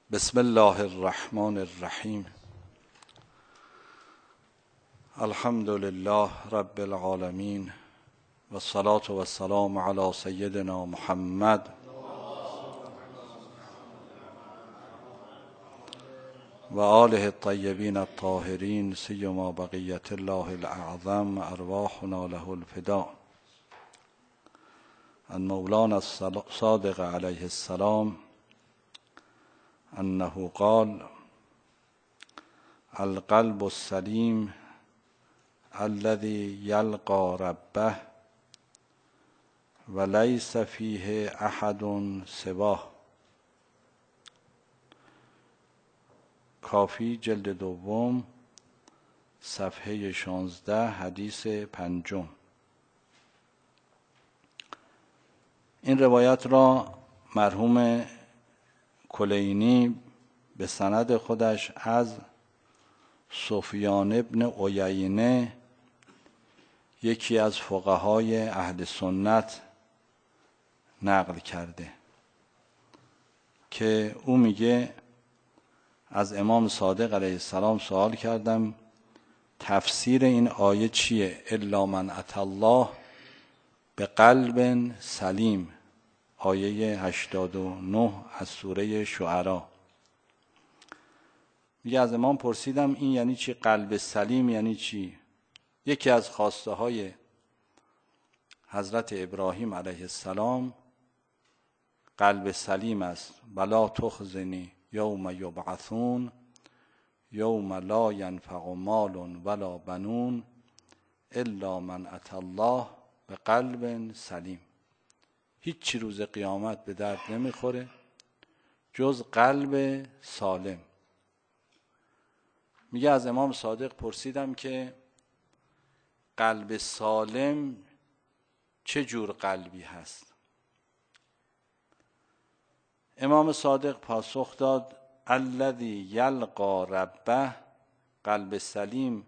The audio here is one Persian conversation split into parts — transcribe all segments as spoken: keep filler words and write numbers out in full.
بسم الله الرحمن الرحیم. الحمد لله رب العالمین و الصلاة و السلام علی سیدنا محمد و آله الطیبین الطاهرین سیما بقیة الله الاعظم ارواحنا له الفداء. عن مولانا الصادق علیه السلام انه قال: القلب السلیم الذي یلقی ربه و لیس فیه احد سواه. کافی جلد دوم صفحه شانزده حدیث پنجم. این روایت را مرحوم کلینی به سند خودش از سفیان ابن عیینه، یکی از فقهای اهل سنت، نقل کرده که او میگه از امام صادق علیه السلام سوال کردم تفسیر این آیه چیه؟ الا من اتی الله به قلب سلیم، آیه هشتاد و نه از سوره شعرا. میگه از امام پرسیدم این یعنی چی؟ قلب سلیم یعنی چی؟ یکی از خواسته های حضرت ابراهیم علیه السلام قلب سلیم است. بلا تخزنی یوم یبعثون یوم لا ینفع مال ولا بنون الا من اتی الله به قلب سلیم. هیچی روز قیامت به درد نمیخوره جز قلب سالم. میگه از امام صادق پرسیدم که قلب سالم چه جور قلبی هست؟ امام صادق پاسخ داد: الذی یلقی ربه، قلب سلیم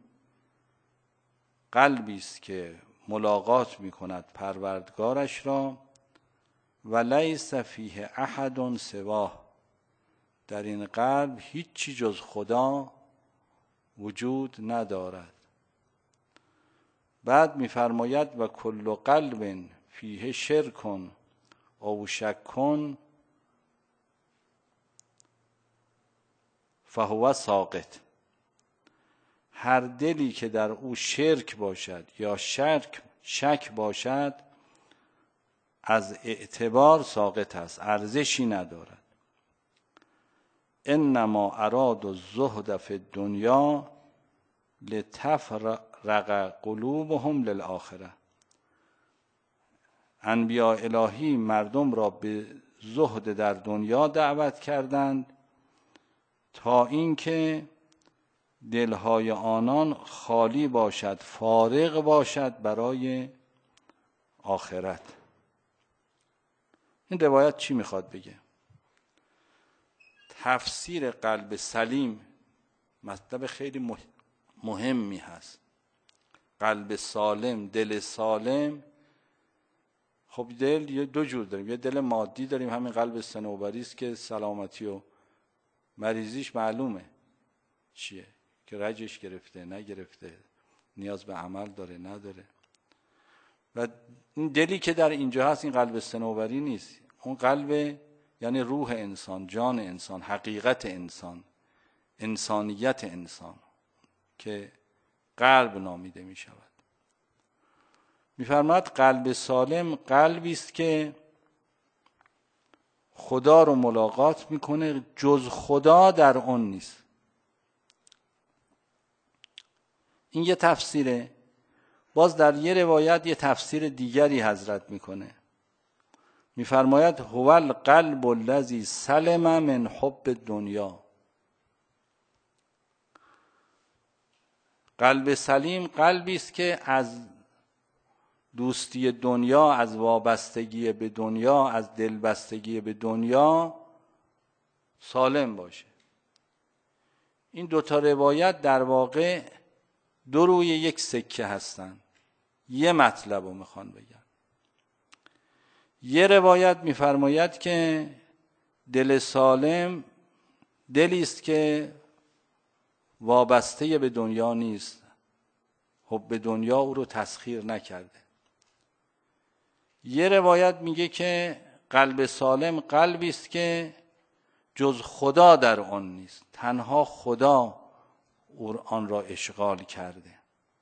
قلبی است که ملاقات میکند پروردگارش را و لیس فیه احد سواه، در این قلب هیچی جز خدا وجود ندارد. بعد میفرماید و کل قلب فیه شرک او شک فهو ساقط. هر دلی که در او شرک باشد یا شک شک باشد از اعتبار ساقط است، ارزشی ندارد. انما اراد الزهد فی الدنیا لتفرق قلوبهم للآخره. انبیاء الهی مردم را به زهد در دنیا دعوت کردند تا اینکه دلهای آنان خالی باشد، فارغ باشد برای آخرت. این روایت چی میخواد بگه؟ تفسیر قلب سلیم مطلب خیلی مهمی هست. قلب سالم، دل سالم. خب دل یه دو جور داریم، یه دل مادی داریم، همین قلب صنوبری است که سلامتی و مریضیش معلومه چیه، که رجش گرفته نگرفته، نیاز به عمل داره نداره. و این دلی که در اینجا هست این قلب صنوبری نیست، اون قلب یعنی روح انسان، جان انسان، حقیقت انسان، انسانیت انسان که قلب نامیده می شود. می فرماید قلب سالم قلبی است که خدا رو ملاقات میکنه، جز خدا در اون نیست. این یه تفسیره. باز در یه روایت یه تفسیر دیگری حضرت میکنه، میفرماید هو القلب الذی سلم من حب دنیا. قلب سلیم قلبی است که از دوستی دنیا، از وابستگی به دنیا، از دلبستگی به دنیا سالم باشه. این دوتا روایت در واقع دو روی یک سکه هستن، یه مطلب رو میخوان بگن. یه روایت میفرماید که دل سالم دلی است که وابسته به دنیا نیست، حب دنیا او رو تسخیر نکرده. یه روایت میگه که قلب سالم قلبی است که جز خدا در آن نیست، تنها خدا آن را اشغال کرده.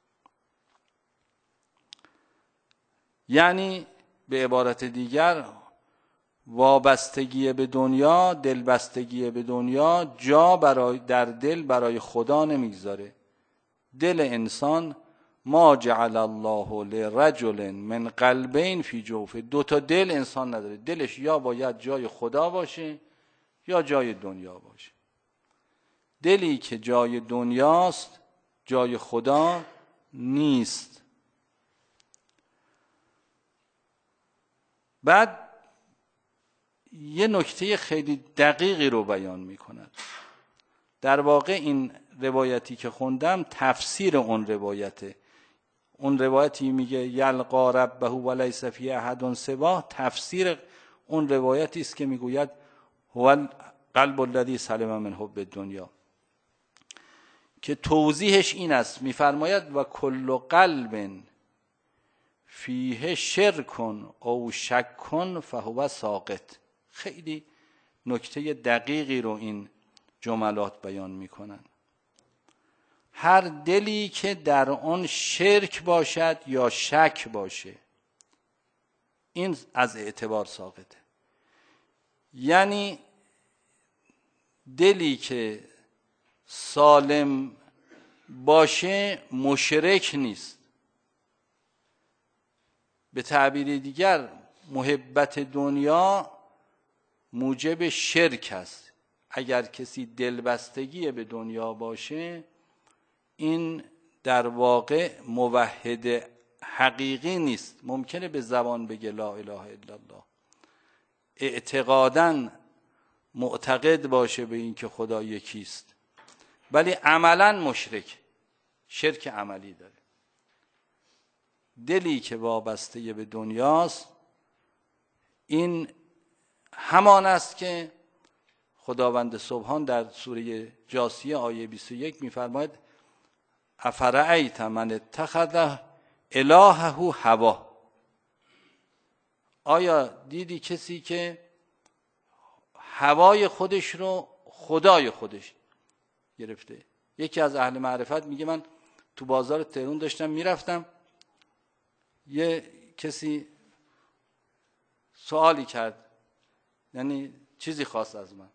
یعنی به عبارت دیگر وابستگی به دنیا، دلبستگی به دنیا جا برای در دل برای خدا نمیگذاره. دل انسان ما جعل الله لرجل من قلبین فی جوفه، دو تا دل انسان نداره. دلش یا باید جای خدا باشه یا جای دنیا باشه. دلی که جای دنیاست جای خدا نیست. بعد یه نکته خیلی دقیقی رو بیان می کند. در واقع این روایتی که خوندم تفسیر اون روایته. اون روایتی میگه یلقا ربه ولیس فی احد سواه، تفسیر اون روایتی است که میگوید هو قلب الذی سلم من حب الدنیا، که توضیحش این است. میفرماید و کل قلب فیه شرک او شک فهو ساقط. خیلی نکته دقیقی رو این جملات بیان میکنن. هر دلی که در آن شرک باشد یا شک باشه، این از اعتبار ساقطه. یعنی دلی که سالم باشه مشرک نیست. به تعبیر دیگر محبت دنیا موجب شرک است. اگر کسی دلبستگی به دنیا باشه، این در واقع موحد حقیقی نیست. ممکنه به زبان بگه لا اله الا الله، اعتقاداً معتقد باشه به این که خدا یکیست، ولی عملاً مشرک، شرک عملی داره. دلی که وابسته به دنیاست این همان است که خداوند سبحان در سوره جاثیه آیه بیست و یک میفرماید افرأیت من اتخذ الهه هواه. آیا دیدی کسی که هوای خودش رو خدای خودش گرفته؟ یکی از اهل معرفت میگه من تو بازار تهران داشتم میرفتم، یه کسی سوالی کرد، یعنی چیزی خواست از من،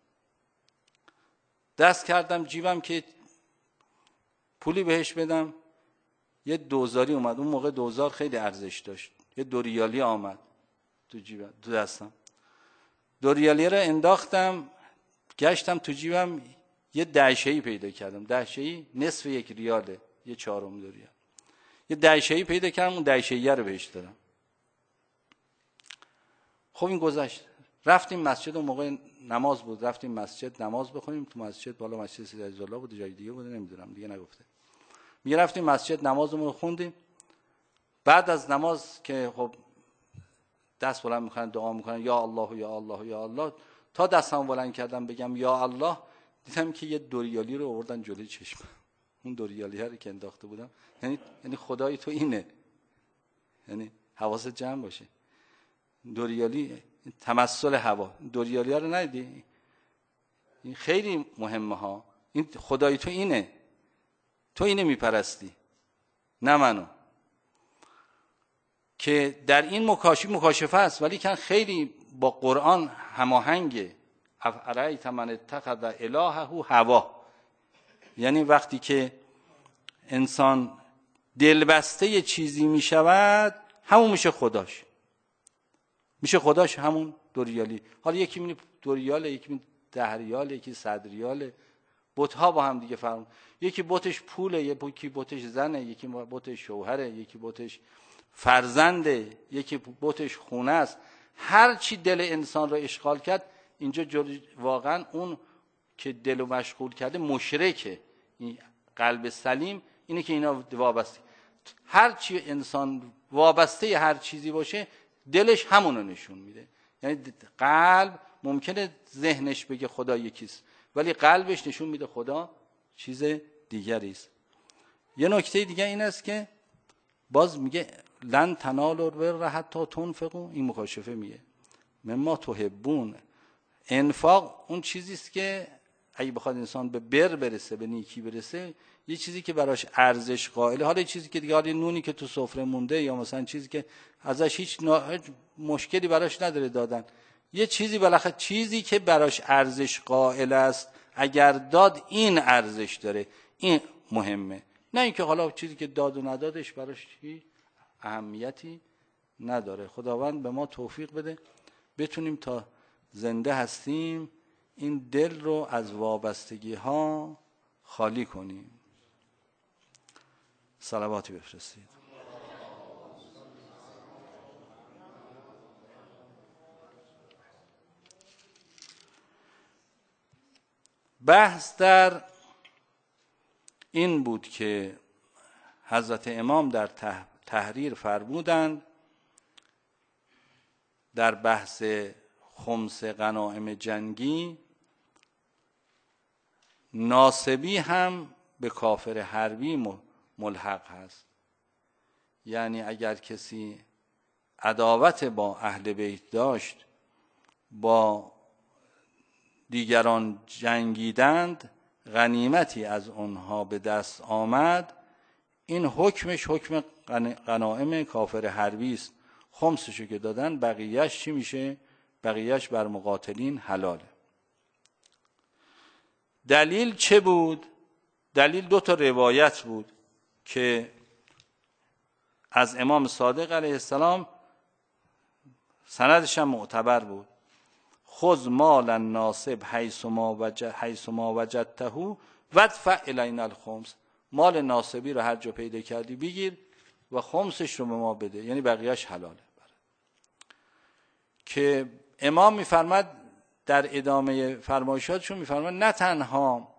دست کردم جیبم که پولی بهش بدم، یه دوزاری اومد. اون موقع دوزار خیلی ارزش داشت. یه دو ریالی آمد تو جیبم، تو دستم. دو ریالی رو انداختم، گشتم تو جیبم، یه دهشه‌ای پیدا کردم. دهشه‌ای نصف یک ریاله، یه چهارم دو ریال. یه دهشه‌ای پیدا کردم، اون دهشه‌ای رو بهش دادم. خب این گذشت. رفتیم مسجد، اون موقع نماز بود، رفتیم مسجد نماز بخونیم. تو مسجد بالا مسجد سید عزیزالله بود، جای دیگه بود نمیدونم، دیگه نگفته. می رفتیم مسجد نمازمون رو خوندیم. بعد از نماز که خب دست بلند میکنن دعا میکنن یا الله یا الله یا الله، تا دستم بلند کردم بگم یا الله، دیدم که یه دو ریالی رو آوردن جلوی چشمم. اون دو ریالی رو که انداخته بودم، یعنی یعنی خدای تو اینه. یعنی حواست جمع باشه. دو ریالی تمثل هوا، دو ریالی رو ندیدی؟ این خیلی مهمه ها. این خدای تو اینه، تو اینه میپرستی، نه منو. که در این مکاشف مکاشفه است، ولی کن خیلی با قرآن هماهنگه. افرأیت من اتخذ الهه هوا، یعنی وقتی که انسان دلبسته یه چیزی میشود، همون میشه خداش. میشه خداش همون دو ریالی. حالا یکی میگه دو ریاله، یکی میگه ده ریاله، یکی صد ریاله. بت‌ها با هم دیگه فرق. یکی بتش پوله، یکی بتش زنه، یکی بتش شوهره، یکی بتش فرزنده، یکی بتش خونه است. هر چی دل انسان رو اشغال کرد، اینجا واقعا اون که دلو مشغول کرده مشرکه. این قلب سلیم اینه که اینا وابسته. هر چی انسان وابسته هر چیزی باشه، دلش همونو نشون میده. یعنی قلب ممکنه ذهنش بگه خدا یکیست، ولی قلبش نشون میده خدا چیز دیگری است. یه نکته دیگه این است که باز میگه لن تنالوا البر حتی تنفقوا، این مکاشفه میگه مما تحبون. انفاق اون چیزی است که اگه بخواد انسان به بر برسه، به نیکی برسه، یه چیزی که براش ارزش قائله. حالا یه چیزی که دیگه، حالا نونی که تو سفره مونده یا مثلا چیزی که ازش هیچ مشکلی براش نداره دادن، یه چیزی بالاخره چیزی که براش ارزش قائل است اگر داد این ارزش داره، این مهمه. نه اینکه حالا چیزی که داد و ندادش براش هیچ اهمیتی نداره. خداوند به ما توفیق بده بتونیم تا زنده هستیم این دل رو از وابستگی ها خالی کنیم. صلواتی بفرستید. بحث در این بود که حضرت امام در تحریر فرمودند در بحث خمس غنایم جنگی ناسبی هم به کافر حربی ملحق هست. یعنی اگر کسی عداوت با اهل بیت داشت، با دیگران جنگیدند، غنیمتی از اونها به دست آمد، این حکمش حکم غنایم کافر حربی است. خمسشو که دادن، بقیهش چی میشه؟ بقیهش بر مقاتلین حلاله. دلیل چه بود؟ دلیل دو تا روایت بود که از امام صادق علیه السلام سندش هم معتبر بود. خذ مال الناصب حیث ما وجد حیث ما وجدته وادفع الینا الخمس. مال ناصبی رو هر جا پیدا کردی بگیر و خمسش رو به ما بده، یعنی بقیهش حلاله. که امام میفرماد در ادامه فرمایشاتشون، میفرماد نه تنها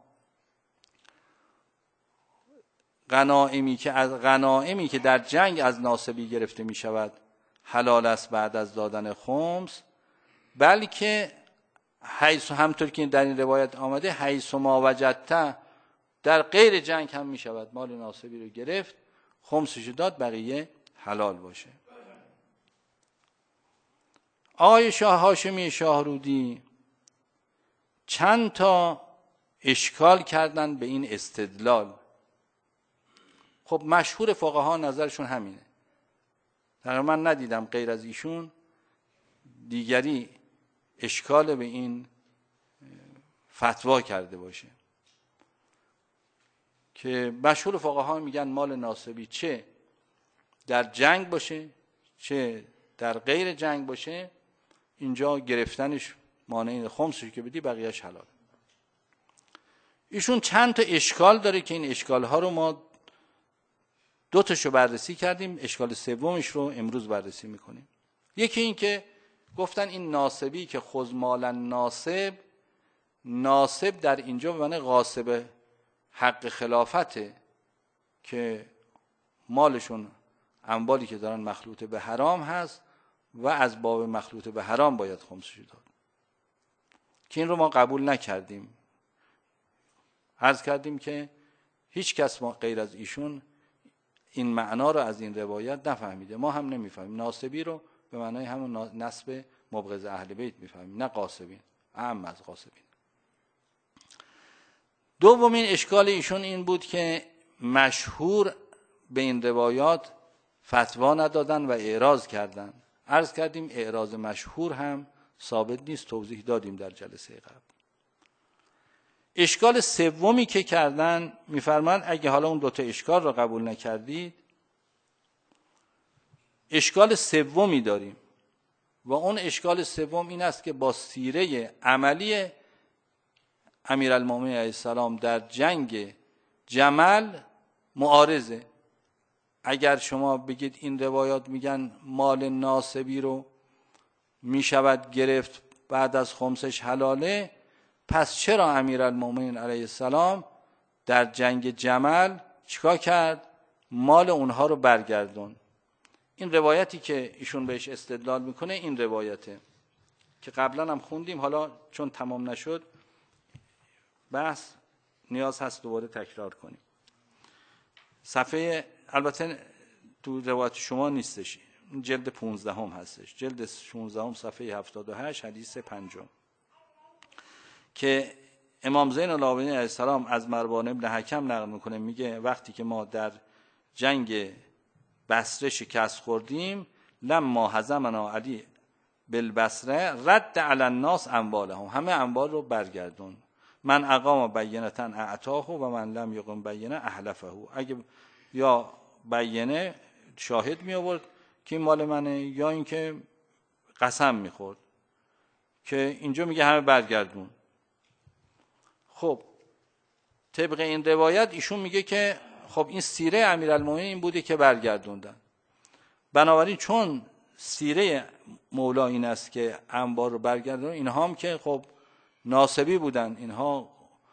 غنایمی که از غنایمی که در جنگ از ناصبی گرفته می شود حلال است بعد از دادن خمس، بلکه حیث، همطور که در این روایت آمده، حیث ما وجدته، در غیر جنگ هم می شود مال ناصبی رو گرفت، خمسش داد، بقیه حلال باشه. آقای شاه هاشمی شاهرودی چند تا اشکال کردن به این استدلال. خب مشهور فقها نظرشون همینه. تقریبا من ندیدم غیر از ایشون دیگری اشکال به این فتوا کرده باشه که مشهور فقها میگن مال ناصبی چه در جنگ باشه چه در غیر جنگ باشه، اینجا گرفتنش مانع خمسش که بدی، بقیهش حلال. ایشون چند تا اشکال داره که این اشکال ها رو ما دو تاشو بررسی کردیم، اشکال سومش رو امروز بررسی میکنیم. یکی این که گفتن این ناصبی که خذ مال ناصب، ناصب در اینجا به معنی غاصب حق خلافته که مالشون اموالی که دارن مخلوط به حرام هست و از باب مخلوط به حرام باید خمسش داد، که این رو ما قبول نکردیم. عرض کردیم که هیچ کس ما غیر از ایشون این معنا رو از این روایت نفهمیده، ما هم نمیفهمیم. ناصبی رو به معنای همون نسب مبغض اهل بیت میفهمیم، نه غاصبین، اعم از غاصبین. دومین اشکال ایشون این بود که مشهور به این روایات فتوا ندادن و اعراض کردن. عرض کردیم اعراض مشهور هم ثابت نیست، توضیح دادیم در جلسه قبل. اشکال سومی که کردن، میفرمایند اگه حالا اون دوتا اشکال رو قبول نکردید، اشکال سومی داریم و اون اشکال سوم این است که با سیره عملی امیرالمومنین علیه السلام در جنگ جمل معارضه. اگر شما بگید این روایات میگن مال ناصبی رو میشود گرفت بعد از خمسش حلاله، پس چرا امیرالمومنین علیه السلام در جنگ جمل چیکار کرد؟ مال اونها رو برگردون. این روایتی که ایشون بهش استدلال میکنه این روایته که قبلا هم خوندیم، حالا چون تمام نشد بحث نیاز هست دوباره تکرار کنیم. صفحه البته تو روایت شما نیستش، جلد پونزده هم هستش، جلد شانزده هم صفحه هفتاد و هشت حدیث پنجم که امام زین العابدین علیه السلام از مروان ابن حکم نقل میکنه، میگه وقتی که ما در جنگ بصره شکست خوردیم، لما هزمنا علی بالبصره رد علی الناس اموالهم، همه اموال رو برگردون. من اقام بینتا اعطاه و من لم یقم بینه احلفه. اگه یا بینه شاهد می آورد که این مال منه، یا اینکه قسم میخورد، که اینجا میگه همه برگردون. خب طبق این روایت ایشون میگه که خب این سیره امیرالمومنین این بوده که برگردوندن. بنابراین چون سیره مولا این است که انبار رو برگردون، اینها هم که خب ناصبی بودن، اینها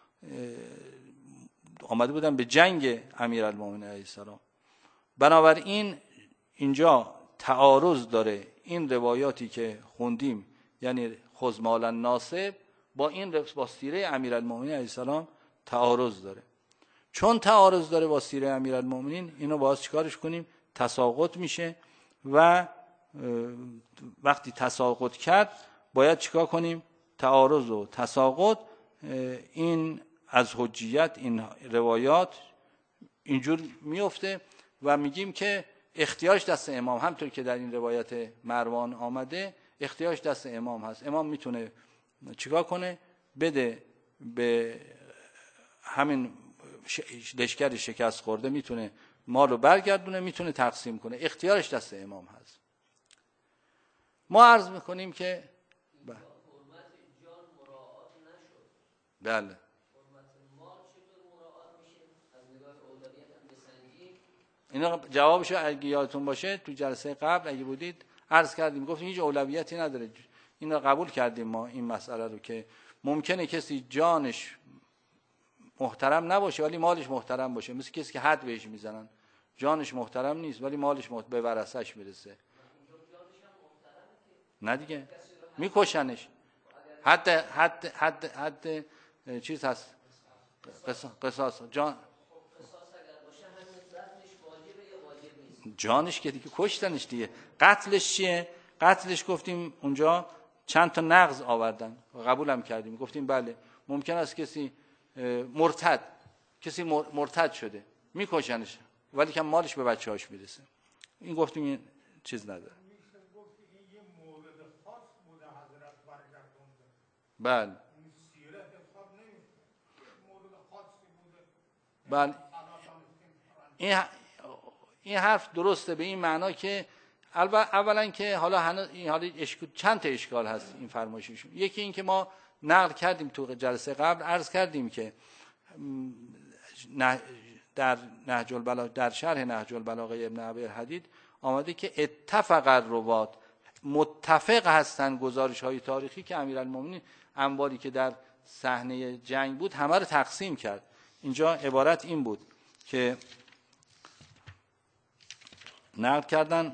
آمده بودن به جنگ امیرالمومنین علیه السلام. بنابراین اینجا تعارض داره این روایاتی که خوندیم، یعنی خذ مال الناصب، با این با سیره امیرالمومنین علیه السلام تعارض داره. چون تعارض داره با سیره امیرالمومنین، اینو باز چیکارش کنیم؟ تساقط میشه و وقتی تساقط کرد باید چیکار کنیم؟ تعارض و تساقط این از حجیت این روایات اینجور میفته و میگیم که اختیارش دست امام، همطور که در این روایت مروان آمده اختیارش دست امام هست. امام میتونه چیکار کنه؟ بده به همین لشکر شکست خورده، میتونه مالو برگردونه، میتونه تقسیم کنه، اختیارش دست امام هست. ما عرض میکنیم که ب... حرمت جان مراعات نشد. بله. حرمت مال چطور مراعات میشه؟ از نگاه اولویت هم بسنجیم. اینا جوابشو اگه یادتون باشه تو جلسه قبل اگه بودید عرض کردیم، گفتیم هیچ اولویتی نداره. این رو قبول کردیم ما این مسئله رو که ممکنه کسی جانش محترم نباشه ولی مالش محترم باشه، مثل کسی که حد بهش میزنن، جانش محترم نیست ولی مالش محترم به ورثه‌اش میرسه. نه دیگه میکشنش. حد حد حد حد چیز هست، قصاص. جان جانش که دیگه کشتنش دیگه. قتلش چیه؟ قتلش گفتیم اونجا چند تا نقض آوردن، قبول هم کردیم، گفتیم بله ممکن است کسی مرتد کسی مرتد شده میکشنش ولی که مالش به بچه‌هاش میرسه. این گفتیم این چیز نداره. بله بله این این حرف درسته به این معنا که اولا که حالا هنوز این حالا اشکال چند تا اشکال هست این فرمایششون. یکی این که ما نقل کردیم تو جلسه قبل، عرض کردیم که در نهج البلاغه در شرح نهج البلاغه ابن ابی الحدید آمده که اتفق الروات، متفق هستن گزارش های تاریخی که امیرالمومنین اموالی که در صحنه جنگ بود همه رو تقسیم کرد. اینجا عبارت این بود که نقل کردن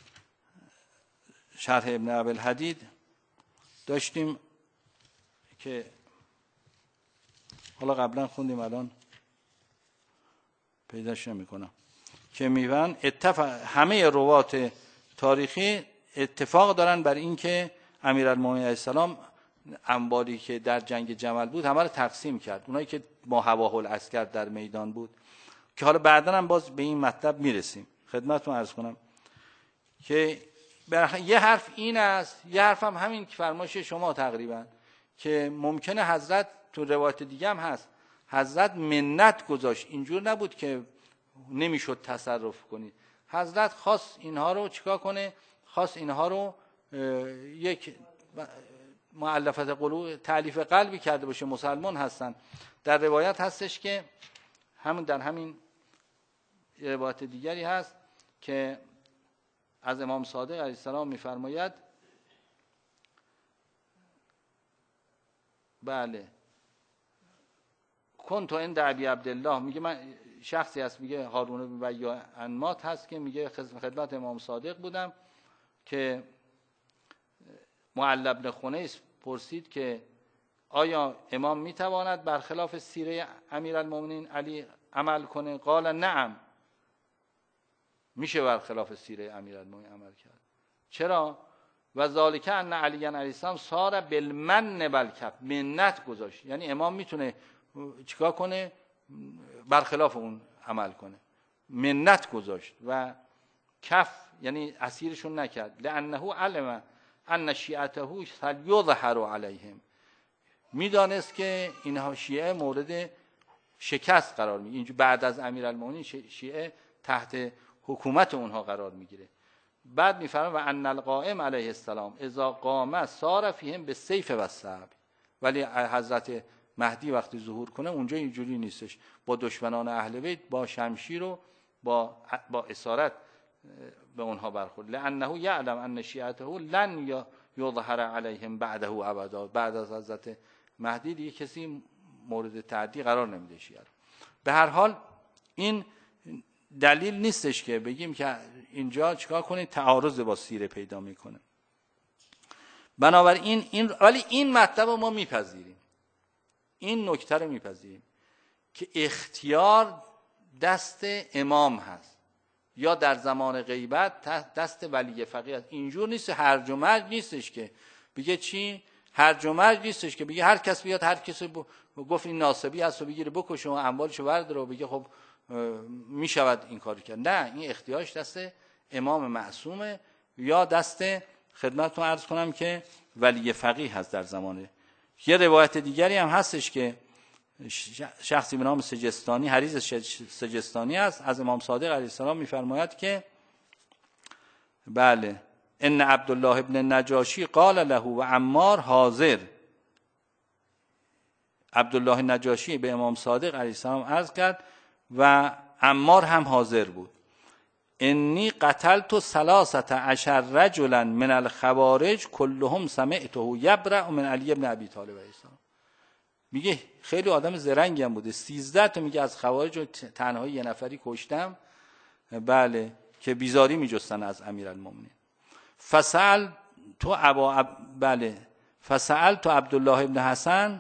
شرح ابن ابی الحدید داشتیم که حالا قبلا خوندیم الان پیداش نمی‌کنم که میگن اتفاق همه روات تاریخی اتفاق دارن بر این که امیرالمومنین علیه السلام اموالی که در جنگ جمل بود همه رو تقسیم کرد، اونایی که با هواه العسکر در میدان بود، که حالا بعدا هم باز به این مطلب میرسیم. خدمتتون عرض کنم که یه حرف این است، یه حرف هم همین که فرمایش شما تقریبا که ممکنه حضرت تو روایت دیگه هم هست حضرت منت گذاشت، اینجور نبود که نمیشد تصرف کنید. حضرت خواست اینها رو چیکار کنه؟ خواست اینها رو یک مؤلفه قلوب تألیف قلبی کرده باشه، مسلمان هستن. در روایت هستش که همون در همین روایت دیگری هست که از امام صادق علیه السلام میفرماید بله کنت عند ابی عبدالله، میگه من شخصی هست میگه هارون بن بیا انمات هست که میگه خدمت امام صادق بودم که معل بن خنیس پرسید که آیا امام میتواند برخلاف سیره امیرالمومنین علی عمل کنه؟ قال نعم، میشه برخلاف سیره امیرالمومنین عمل کرد. چرا؟ و ذالک ان علی علیه السلام صار بالمن بالکف، منت گذاشت. یعنی امام میتونه چیکار کنه؟ برخلاف اون عمل کنه. منت گذاشت و کف یعنی اسیرشون نکرد. لانه علم ان شیعته سیظهر علیهم، میدانست که اینها شیعه مورد شکست قرار میگیره. اینجا بعد از امیرالمومنین شیعه تحت حکومت اونها قرار میگیره. بعد میفرماید و ان القائم علیه السلام اذا قام صار فیهم بالسیف و السعب. ولی حضرت مهدی وقتی ظهور کنه اونجا اینجوری نیستش، با دشمنان اهل بیت با شمشیر و با با اسارت به اونها برخورد. لانه یعلم ان شیعته لن یظهر علیهم بعده ابدا، بعد از حضرت مهدی دیگه کسی مورد تعدی قرار نمیده شیعه رو. به هر حال این دلیل نیستش که بگیم که اینجا چیکار کنید تعارض با سیره پیدا میکنه. بنابراین این ولی این مطلب رو ما میپذیریم، این نکته رو میپذیریم که اختیار دست امام هست یا در زمان غیبت دست ولی فقیه هست. اینجور نیست، هرج و مرج نیستش که بگه چی؟ هرج و مرج نیستش که بگه هر کس بیاد هر کسی گفت این ناصبی هست و بگیره بکشه و اموالشو برداره و بگه خب میشود این کارو کرد. نه، این اختیارش دست امام معصومه یا دست خدمتتون عرض کنم که ولی فقیه هست در زمانه. یه روایت دیگری هم هستش که شخصی به نام سجستانی، حریص سجستانی است، از امام صادق علیه السلام میفرماید که بله ان عبدالله ابن نجاشی قال له و عمار حاضر. عبدالله نجاشی به امام صادق علیه السلام عرض کرد و عمار هم حاضر بود. انی قتلت ثلاثه عشر رجلا من الخوارج کلهم سمعته یبرأ من علی بن ابی طالب علیه السلام. میگه خیلی آدم زرنگی هم بوده، سیزده تا میگه از خوارج رو تنهایی یه نفری کشتم، بله، که بیزاری میجستن از امیرالمومنین. فسأل تو ابا عب... بله فسأل تو عبدالله ابن حسن،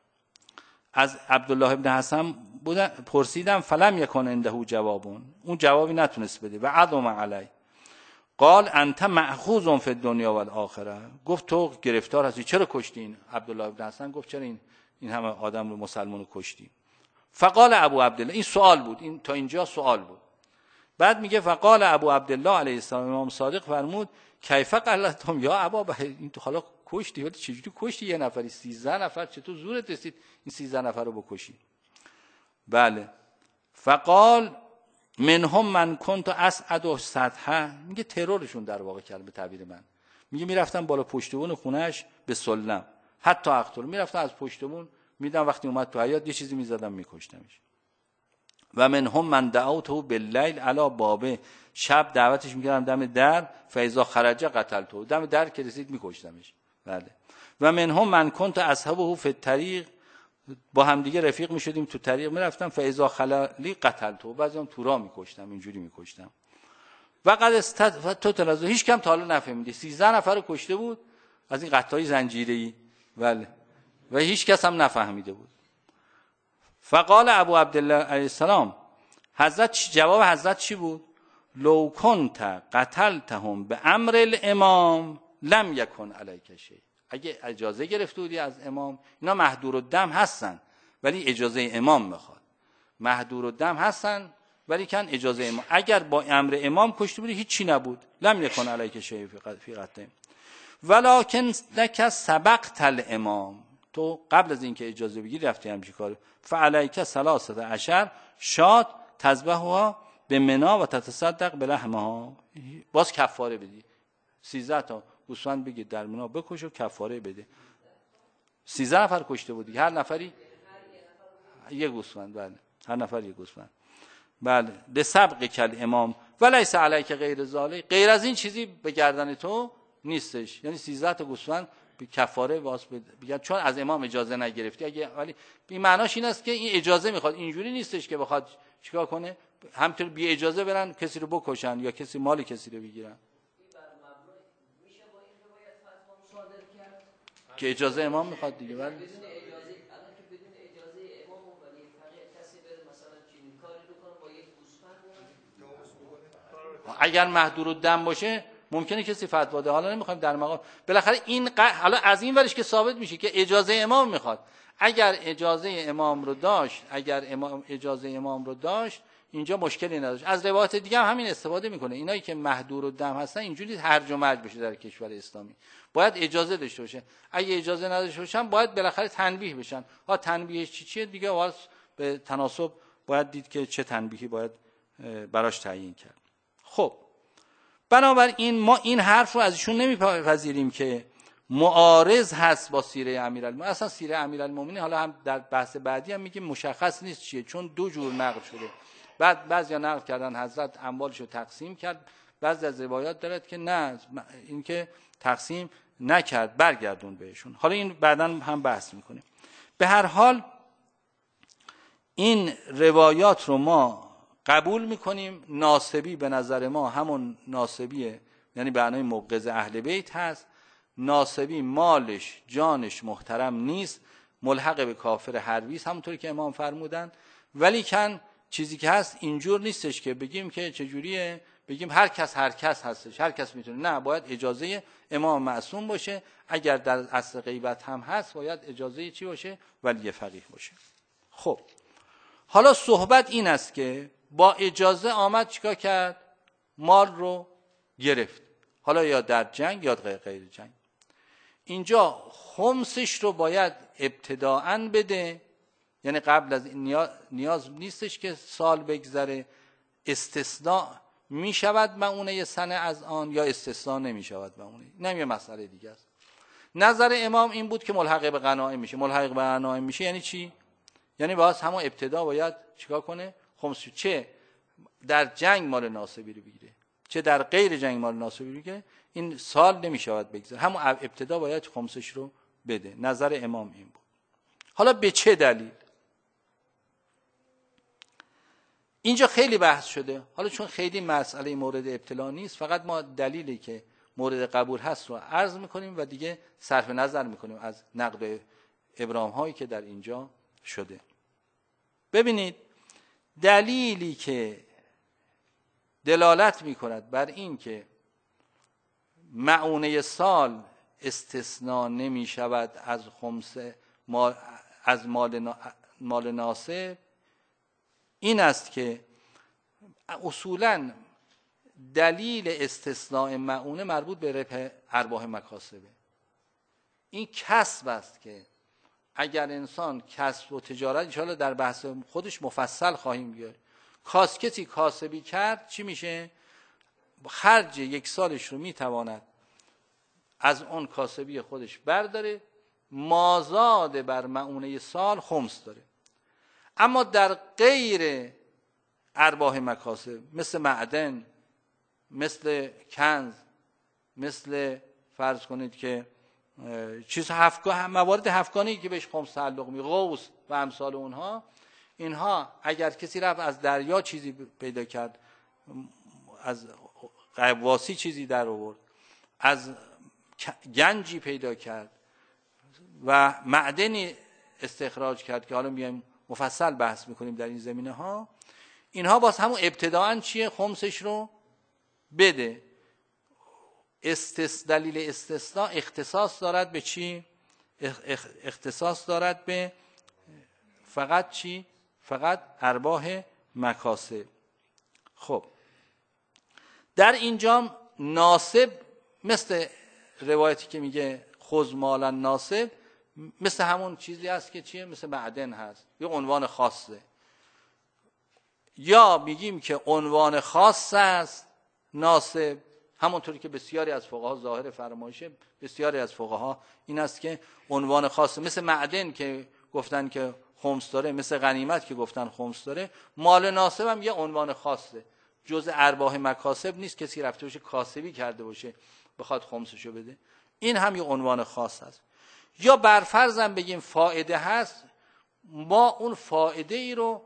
از عبدالله ابن حسن بودن پرسیدم فلم یکن عنده جوابون، اون جوابی نتونست بده. و عظم علی قال انت مأخوذ فی الدنیا و الاخره، گفت تو گرفتار هستی، چرا کشتی این عبدالله ابن حسن؟ گفت چرا این این همه آدم رو مسلمانو کشتی؟ فقال ابو عبدالله، این سوال بود، این تا اینجا سوال بود. بعد میگه فقال ابو عبدالله علیه السلام، امام صادق فرمود کیف قتلتم یا ابا بکر، این تو حالا کشتی، ولی چجوری کشتی یه نفری؟ سیزده نفر، چطور زورت رسید این سیزده نفر رو بکشی؟ بله. فقال منهم من کنت اسعد سطحه، میگه ترورشون در واقع کرد به تعبیر من. میگه میرفتم بالا پشت بون خونهش به سلم، حتی اقتل، میرفتم از پشت بون میدم، وقتی اومد تو حیاط یه چیزی میزدم میکشتمش. و منهم من دعوته باللیل علی بابه، شب دعوتش میکردم دم در، فاذا خرج قتلته، دم در که رسید میکشتمش. بله. و منهم من کنت اصحابه فی الطریق، با هم دیگه رفیق میشدیم تو طریق میرفتم، فاذا خلالی قتلته، بعضی هم تو راه میکشتم، اینجوری میکشتم. و قد استطعت از هیچ کم تا حالا نفهمیده، سیزده نفر رو کشته بود از این قتلای زنجیره‌ای، بله، و هیچ کس هم نفهمیده بود. فقال ابو عبدالله علیه السلام، حضرت جواب حضرت چی بود؟ لو کنت قتلتهم به امر الامام لم یکن علیک شیء، اگه اجازه گرفته بودی از امام، اینا محدور الدم هستن ولی اجازه امام میخواد، محدور الدم هستن ولی کن اجازه امام، اگر با امر امام کشته بودی هیچ چی نبود، لم یکن علیک شیء فی قتلهم ولکن لک سبقت الامام، تو قبل از اینکه اجازه بگیری رفتی همچین کارو، فعلیک ثلاثه عشر شات تذبحها به منا و تتصدق بلحمها، باز کفاره بدی، سیزده تا گوسفند بگیر در منا بکش و کفاره بده. سیزده نفر کشته بودی، هر نفری یک گوسفند، بله، هر نفر یک گوسفند، بله. به سبق کل امام ولیس علیک غیر ذالک، غیر از این چیزی به گردن تو نیستش، یعنی سیزده تا گوسفند به کفاره واس بگن چون از امام اجازه نگرفتی. اگه ولی این معناش این است که این اجازه میخواد، اینجوری نیستش که بخواد چیکار کنه همینطور بی اجازه برن کسی رو بکشن یا کسی مال کسی رو بگیرن. که اجازه امام میخواد دیگه. ولی بدون اجازه الان که بدون اجازه امام و ولی فقیه کسی بره مثلا چنین کاری بکنه با یک گوسفند، اگر محدورالدم باشه ممکنه کسی فتوا ده. حالا نمیخوایم در مقام بالاخره این ق... حالا از این ورش که ثابت میشه که اجازه امام میخواد. اگر اجازه امام رو داشت اگر امام اجازه امام رو داشت اینجا مشکلی نداشت. از روایت دیگه هم همین استفاده میکنه. اینایی که محدورالدم هستن اینجوری هرج و مرج بشه در کشور اسلامی، باید اجازه داشته باشه. اگه اجازه نداشته باشن باید بالاخره تنبیه بشن. ها تنبیهش چی چیه دیگه، واسه به تناسب باید دید که چه تنبیهی باید براش تعیین کرد. خب بنابراین ما این حرف رو از ایشون نمیپذیریم که معارض هست با سیره امیرالمومنین. اصلا سیره امیرالمومنین حالا هم در بحث بعدی هم میگیم مشخص نیست چیه، چون دو جور نقل شده. بعد بعضیا نقل کردن حضرت اموالشو تقسیم کرد، بعضی از روایات دارد که نه، این که تقسیم نکرد، برگردون بهشون. حالا این بعداً هم بحث میکنیم. به هر حال این روایات رو ما قبول میکنیم. ناسبی به نظر ما همون ناسبیه، یعنی به معنای مبغض اهل بیت هست. ناسبی مالش جانش محترم نیست، ملحق به کافر حربی است، همونطوری که امام فرمودن. ولی کن چیزی که هست اینجور نیستش که بگیم که چجوریه، بگیم هر کس هر کس هستش، هر کس میتونه. نه، باید اجازه امام معصوم باشه. اگر در اصل غیبت هم هست باید اجازه چی باشه؟ ولی فقیه باشه. خب حالا صحبت این است که با اجازه آمد چیکار کرد؟ مال رو گرفت، حالا یا در جنگ یا غیر جنگ. اینجا خمسش رو باید ابتداءً بده، یعنی قبل از این نیاز, نیاز نیستش که سال بگذره. استثناء می شود مؤونه سنه از آن یا استثناء نمی شود مؤونه. اینم یه مسئله دیگه است. نظر امام این بود که ملحق به غنایم میشه. ملحق به غنایم میشه یعنی چی؟ یعنی باز همون ابتدا باید چیکار کنه؟ خمس، چه در جنگ مال ناسبی رو بگیره چه در غیر جنگ مال ناسبی رو بگیره، این سال نمی شود بگذره. همون ابتدا باید خمسش رو بده. نظر امام این بود. حالا به چه دلیل؟ اینجا خیلی بحث شده. حالا چون خیلی مسئله مورد ابتلا نیست، فقط ما دلیلی که مورد قبول هست رو عرض میکنیم و دیگه صرف نظر میکنیم از نقد ابرام هایی که در اینجا شده. ببینید دلیلی که دلالت میکند بر این که مؤونه سال استثناء نمی شود از خمسه مال، از مال, مال ناسب، این است که اصولاً دلیل استثناء مؤونه مربوط به ربح ارباح مکاسبه. این کسب است که اگر انسان کسب و تجارت، ان شاءالله در بحث خودش مفصل خواهیم بیار، کاس کسی کاسبی کرد چی میشه؟ خرج یک سالش رو میتواند از اون کاسبی خودش برداره، مازاد بر مؤونه سال خمس داره. اما در غیر ارباح مکاسب مثل معدن، مثل کنز، مثل فرض کنید که چیز هفگاه، موارد هفگانی که بهش خمس تعلق می، غوث و امثال اونها، اینها اگر کسی رفت از دریا چیزی پیدا کرد، از غواصی چیزی در آورد، از گنجی پیدا کرد و معدنی استخراج کرد که حالا میایم مفصل بحث میکنیم در این زمینه ها، اینها باز همون ابتداءً چیه؟ خمسش رو بده. استث دلیل استثناء اختصاص دارد به چی؟ اختصاص دارد به فقط چی؟ فقط ارباح مکاسب. خب در اینجا ناسب مثل روایتی که میگه خذ مالا ناسب، مثل همون چیزی هست که چیه؟ مثل معدن هست، یه عنوان خاصه. یا میگیم که عنوان خاص است ناسب، همونطوری که بسیاری از فقها ظاهر فرمایشه بسیاری از فقها این است که عنوان خاصه، مثل معدن که گفتن که خمس داره، مثل غنیمت که گفتن خمس داره، مال ناسب هم یه عنوان خاصه، جزء ارباح مکاسب نیست، کسی رفته باشه کاسبی کرده باشه بخواد خمسشو بده، این هم یه عنوان خاص هست. یا برفرضم بگیم فائده هست، ما اون فائده ای رو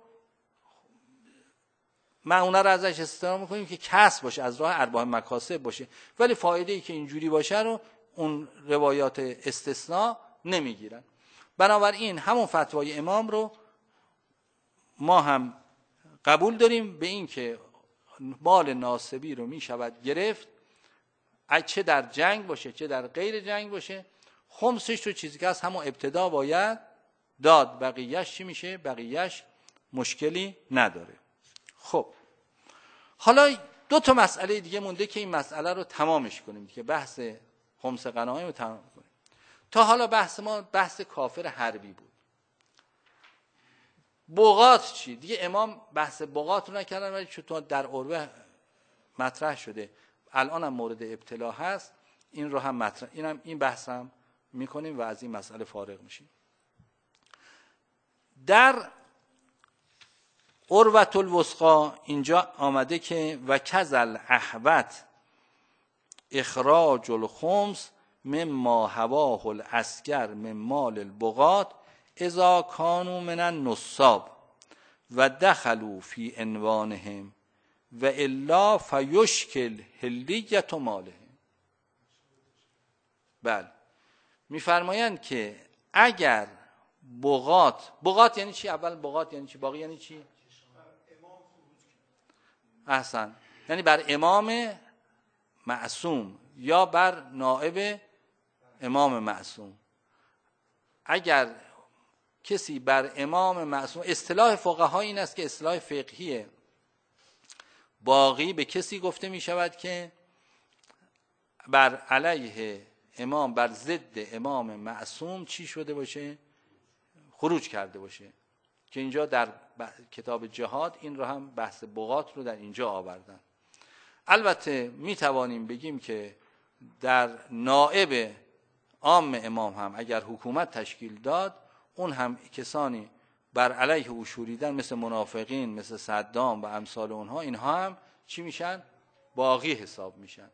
مؤونه رو ازش استفاده میکنیم که کسب باشه، از راه ارباح مکاسب باشه، ولی فایده ای که اینجوری باشه رو اون روایات استثناء نمیگیرن. بنابراین همون فتوای امام رو ما هم قبول داریم به این که مال ناسبی رو میشود گرفت، چه در جنگ باشه چه در غیر جنگ باشه. خمسش رو چیزی که از همون ابتدا باید داد، بقیهش چی میشه؟ بقیهش مشکلی نداره. خب حالا دو تا مسئله دیگه مونده که این مسئله رو تمامش کنیم که بحث خمس غنایم رو تمام کنیم. تا حالا بحث ما بحث کافر حربی بود. بغات چی؟ دیگه امام بحث بغات رو نکردن، ولی چون در عروه مطرح شده الان هم مورد ابتلا هست، این رو هم مطرح اینم این بحث هم میکنیم و از این مسئله فارغ میشیم. در عروة الوثقی اینجا آمده که و کذل احوت اخراج الخمس مما هواه العسکر من مال البغات اذا کانوا من النصاب و دخلوا فی عنوانهم و الا فیشکل حلیت مالهم. بله میفرمایند که اگر بغات، بغات یعنی چی؟ اول بغات یعنی چی؟ باقی یعنی چی؟ احسن، یعنی بر امام معصوم یا بر نائب امام معصوم. اگر کسی بر امام معصوم، اصطلاح فقها این است که اصطلاح فقهیه، باقی به کسی گفته می شود که بر علیه امام، بر ضد امام معصوم چی شده باشه؟ خروج کرده باشه. که اینجا در کتاب جهاد این رو هم بحث بغات رو در اینجا آوردن. البته می توانیم بگیم که در نائب عام امام هم اگر حکومت تشکیل داد، اون هم کسانی بر علیه او شوریدن مثل منافقین، مثل صدام و امثال اونها، اینها هم چی میشن؟ باقی حساب میشن.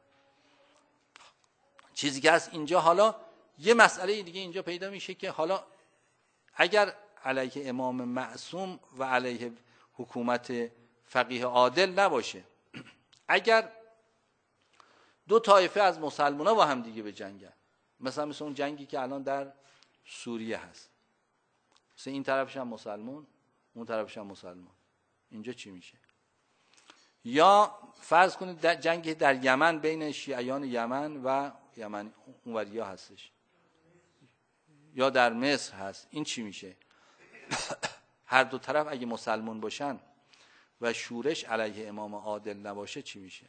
چیزی که از اینجا حالا یه مسئله دیگه اینجا پیدا میشه که حالا اگر علیه امام معصوم و علیه حکومت فقیه عادل نباشه، اگر دو طایفه از مسلمان‌ها با هم دیگه به جنگن، مثلا مثل اون جنگی که الان در سوریه هست، مثلا این طرفش هم مسلمان اون طرفش هم مسلمان، اینجا چی میشه؟ یا فرض کنید در جنگی در یمن بین شیعیان یمن و یمن اونوریا هستش، یا در مصر هست، این چی میشه؟ هر دو طرف اگه مسلمان باشن و شورش علیه امام عادل نباشه چی میشه؟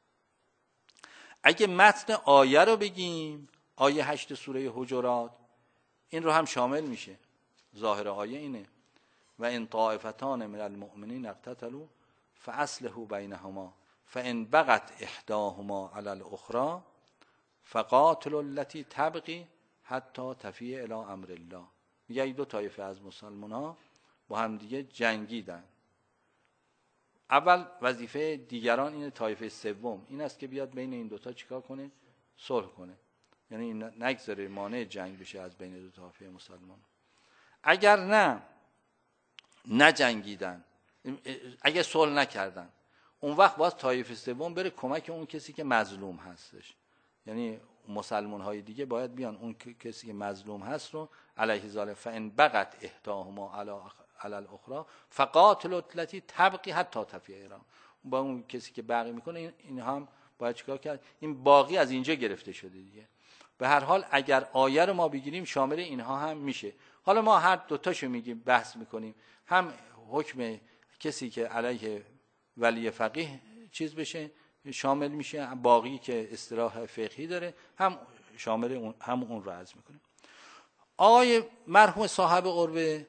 اگه متن آیه رو بگیم، آیه هشت سوره حجرات، این رو هم شامل میشه. ظاهر آیه اینه و ان طائفتان من المؤمنین اقتتلوا فاصلحوا بینهما فان بغت احداهما علی الاخرى فقاتلوا التي تبغي حتی تفیء الی امر الله. میگه دو طایفه از مسلمان‌ها با هم دیگه جنگیدن، اول وظیفه دیگران اینه، طایفه سوم این است که بیاد بین این دوتا چیکار کنه؟ صلح کنه، یعنی نگذاره مانع جنگ بشه از بین دو طایفه مسلمان. اگر نه نجنگیدن، اگر صلح نکردن، اون وقت باز طایفه سوم بره کمک اون کسی که مظلوم هستش، یعنی مسلمان های دیگه باید بیان اون کسی که مظلوم هست رو علیه ظالم فان بغت احداهما علی الاخرى فقاتلوا التي تبغي حتی تفیء الی، با اون کسی که باقی میکنه این, این هم باید چیکار کرد؟ این باقی از اینجا گرفته شده دیگه. به هر حال اگر آیه رو ما بگیریم شامل اینها هم میشه. حالا ما هر دو تاشو میگیم، بحث میکنیم، هم حکم کسی که علیه ولی فقیه چیز بشه شامل میشه، باقی که اصطلاح فقهی داره هم شامل اون، هم اون رو عرض میکنیم. آقای مرحوم صاحب قربه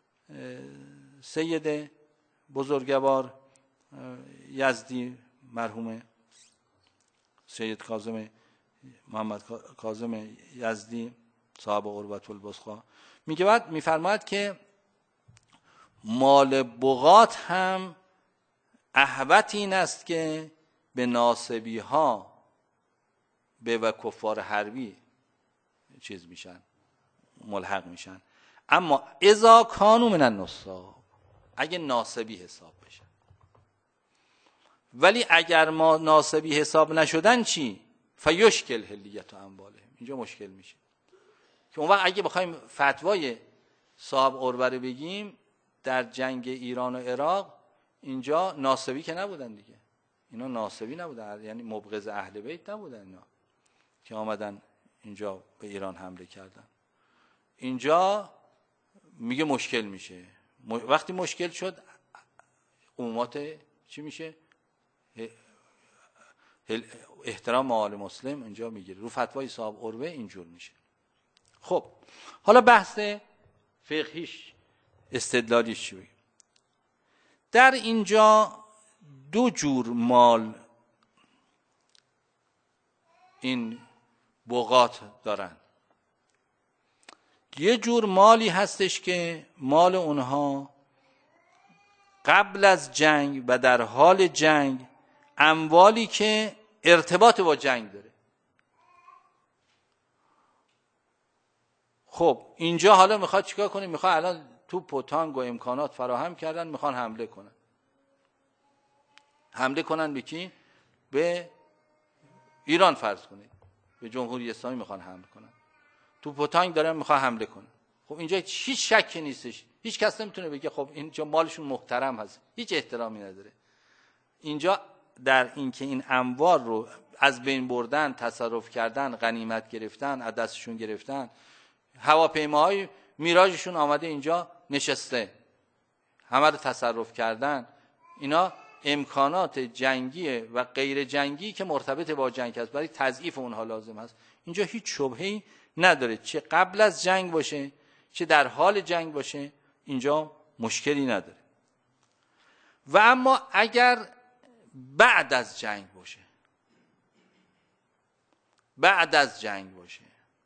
سید بزرگوار یزدی، مرحوم سید کاظم محمد کاظم یزدی صاحب عروة الوثقی، میگه بعد میفرماید که مال بغات هم احوط این است که به ناصبی ها به و کفار حربی چیز میشن، ملحق میشن، اما اذا کانوا من النصاب، اگه ناصبی حساب بشن. ولی اگر ما ناصبی حساب نشدن چی؟ فیشکل حلیت اموالهم، اینجا مشکل میشه که اون وقت اگه بخوایم فتوای صاحب قربه رو بگیم در جنگ ایران و عراق، اینجا ناصبی که نبودن دیگه، اینا ناصبی نبودن، یعنی مبغض اهل بیت نبودن اینا که آمدن اینجا به ایران حمله کردن. اینجا میگه مشکل میشه. وقتی مشکل شد عمومات چی میشه؟ احترام آل مسلم اینجا میگیره، رو فتوای صاحب قربه اینجور میشه. خب حالا بحث فقهیش استدلالیش چی بگیم؟ در اینجا دو جور مال این بغات دارن. یه جور مالی هستش که مال اونها قبل از جنگ و در حال جنگ اموالی که ارتباط با جنگ داره. خب اینجا حالا میخواد چیکار کنه؟ میخواد الان توپ و تانک و امکانات فراهم کردن، میخوان حمله کنن. حمله کنن به کی؟ به ایران فرض کنید، به جمهوری اسلامی میخوان حمله کنن. توپ و تانک دارن میخوان حمله کنن. خب اینجا هیچ شکی نیستش، هیچ کس نمیتونه بگه خب اینجا مالشون محترم هست، هیچ احترامی نداره. اینجا در اینکه این اموال رو از بین بردن، تصرف کردن، غنیمت گرفتن، از دستشون گرفتن، هواپیماهای میراژشون آمده اینجا نشسته، همه رو تصرف کردن، اینا امکانات جنگی و غیر جنگی که مرتبط با جنگ هست، برای تضعیف اونها لازم هست. اینجا هیچ شبهه‌ای نداره، چه قبل از جنگ باشه چه در حال جنگ باشه، اینجا مشکلی نداره. و اما اگر بعد از جنگ باشه، بعد از جنگ باشه،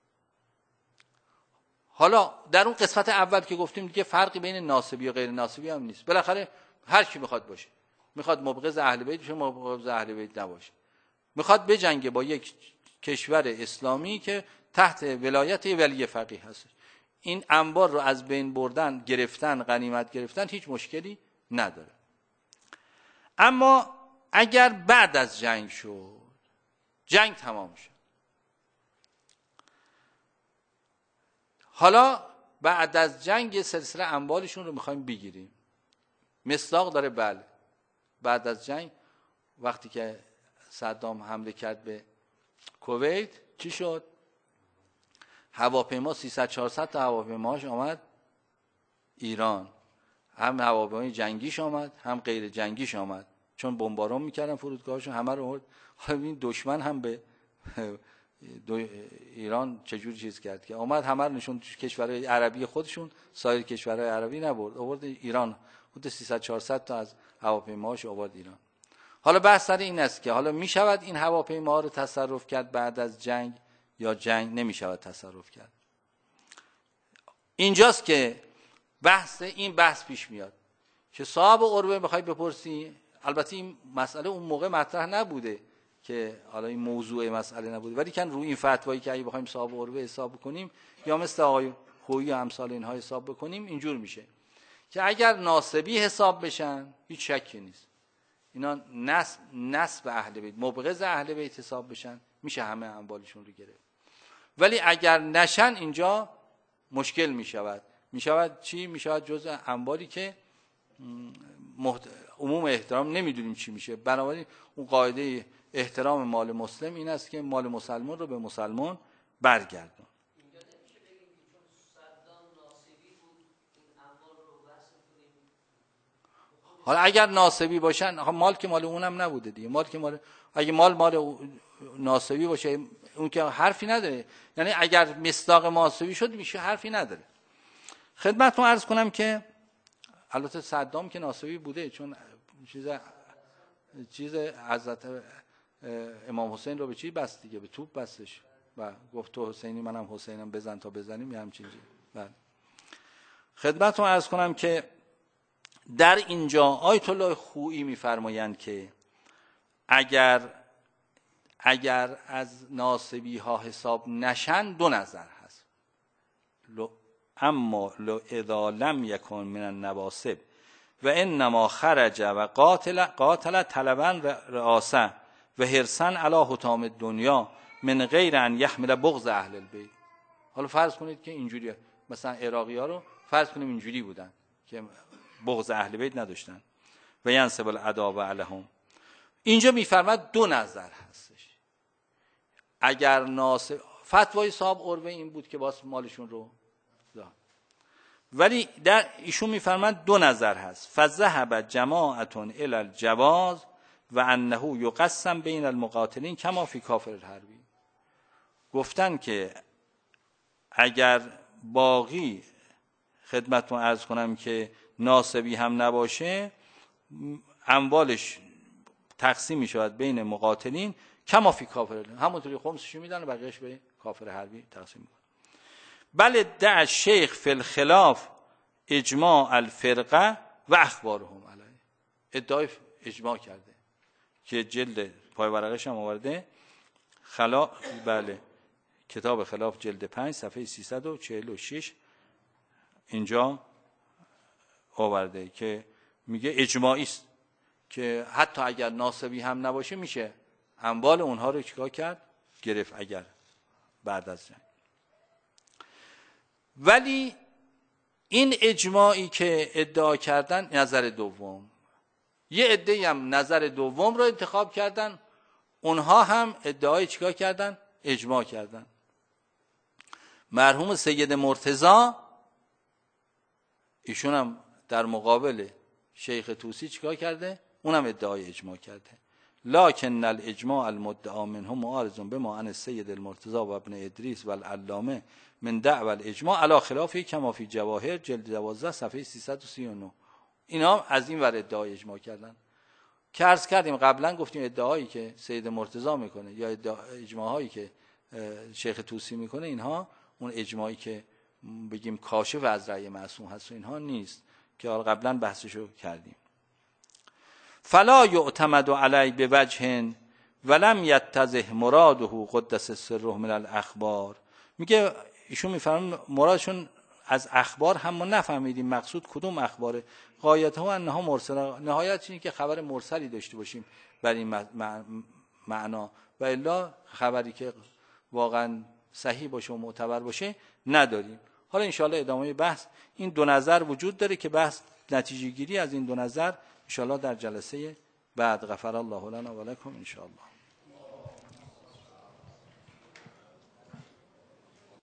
حالا در اون قسمت اول که گفتیم دیگه فرقی بین ناسبی و غیر ناسبی هم نیست، بالاخره هر کی میخواد باشه، میخواد مبغض اهل بیت باشه، مبغض اهل بیت نباشه، میخواد بجنگه با یک کشور اسلامی که تحت ولایت ولی فقیه هست، این انبار رو از بین بردن، گرفتن، غنیمت گرفتن هیچ مشکلی نداره. اما اگر بعد از جنگ شد، جنگ تمام شد، حالا بعد از جنگ سلسله اموالشون رو میخوایم بگیریم. مصداق داره بله. بعد از جنگ وقتی که صدام حمله کرد به کویت چی شد؟ هواپیما سیصد چهارصد تا هواپیماش آمد ایران، هم هواپیمای جنگیش آمد هم غیر جنگیش آمد، چون بمبارون میکردن فرودگاهاشون، همه رو آورد. حالا این دشمن هم به ایران چجوری چیز کرد که آمد همه رو نشون کشورهای عربی خودشون، سایر کشورهای عربی نبرد، آورد ایران. حدود سیصد چهارصد تا از هواپیماهاش آورد ایران. حالا بحث سر این است که حالا میشود این هواپیماها رو تصرف کرد بعد از جنگ یا جنگ نمیشود تصرف کرد. اینجاست که بحث این بحث پیش میاد که صاحب قربه بخوای بپرسی، البته این مسئله اون موقع مطرح نبوده که حالا این موضوع مسئله نبوده، ولی کن روی این فتوایی که اگه بخوایم صاحب قربه حساب بکنیم یا مثل آقای خویی و امثال اینها حساب بکنیم، اینجور میشه که اگر ناسبی حساب بشن هیچ شکی نیست، اینا نسب نسب اهل بیت، مبغض اهل بیت حساب بشن، میشه همه اموالشون رو گرفت. ولی اگر نشن اینجا مشکل میشود. میشود چی؟ میشود جزء اموالی که محت... عموم احترام نمیدونیم چی میشه. بنابراین اون قاعده احترام مال مسلم این است که مال مسلمان رو به مسلمان برگردون. اینجا نمیشه بگیم که چون صدام ناسبی بود این اموال رو وصل کنیم. حالا اگر ناسبی باشن، مال که مال اونم نبوده دیگه، مال که مال، اگه مال مال ناسبی باشه اون که حرفی نداره، یعنی اگر مصداق ناسبی شد میشه حرفی نداره. خدمتتون عرض کنم که البته صدام که ناسبی بوده، چون چیز چیز حضرت امام حسین رو به چی بست دیگه؟ به توپ بستش و گفت تو حسینی منم حسینم، بزن تا بزنیم، یه همچین چیزی. بله. خدمتتون عرض کنم که در اینجا آیت الله خویی میفرمایند که اگر اگر از ناسبی ها حساب نشن دو نظر هست. لو اما لو اذا لم یکن من النواسب و انما خرج و قاتل قاتل طلبا رئاسه و حرصا علی حطام الدنیا من غیر ان یحمل بغض اهل البیت. حالا فرض کنید که اینجوری مثلا عراقی ها رو فرض کنیم اینجوری بودن که بغض اهل بیت نداشتن و ینسب العداوه علیهم. اینجا میفرماد دو نظر هستش. اگر ناصب فتوای صاحب قربه این بود که باز مالشون رو داد، ولی در ایشون میفرماد دو نظر هست. فذهب جماعت الی الجواز و انه یقسم بین المقاتلین کما فی کافر الحربی. گفتن که اگر باقی خدمتتون عرض کنم که ناصبی هم نباشه اموالش تقسیم می شود بین مقاتلین کما فی کافر، همونطوری خمسشو میدن و بقیهش به کافر حربی تقسیم میکنن. بل دع الشیخ فی الخلاف اجماع الفرقه و اخبارهم علیه. ادعای اجماع کرده که جلد پای ورقش هم آورده، خلا بله کتاب خلاف جلد پنج صفحه سیصد و چهل و شش اینجا آورده که میگه اجماعی است که حتی اگر ناصبی هم نباشه میشه اموال اونها رو چیکار کرد؟ گرفت اگر بعد از جنگ. ولی این اجماعی که ادعا کردن نظر دوم، یه عده‌ای هم نظر دوم رو انتخاب کردن، اونها هم ادعای چیکار کردن؟ اجماع کردن. مرحوم سید مرتضی ایشون هم در مقابل شیخ طوسی چیکار کرده؟ اونم ادعای اجماع کرده. لکن الاجماع المدعا منه معارض بما ان السید المرتضی و ابن ادریس و العلامه من دعوى الاجماع علی خلافه کما فی جواهر جلد دوازده صفحه سیصد و سی و نه. اینا از این ور ادعای اجماع کردن که عرض کردیم قبلا، گفتیم ادعایی که سید مرتضی میکنه یا اجماعایی که شیخ طوسی میکنه اینها اون اجماعی که بگیم کاشف از رأی معصوم هست و اینها نیست که قبلا بحثشو کردیم. فلا یعتمد علی بوجه ولم یتضح مراده قدس سره من الاخبار. میگه ایشون میفهمن مرادشون از اخبار هم ما نفهمیدیم مقصود کدوم اخباره. غایته ها انها مرسل، نهایت اینه که خبر مرسلی داشته باشیم بر این معنا، و الا خبری که واقعا صحیح باشه و معتبر باشه نداریم. حالا انشاءالله ادامه بحث این دو نظر وجود داره که بحث نتیجه گیری از این دو نظر انشاءالله در جلسه بعد. غفر الله لنا و لکم انشاءالله.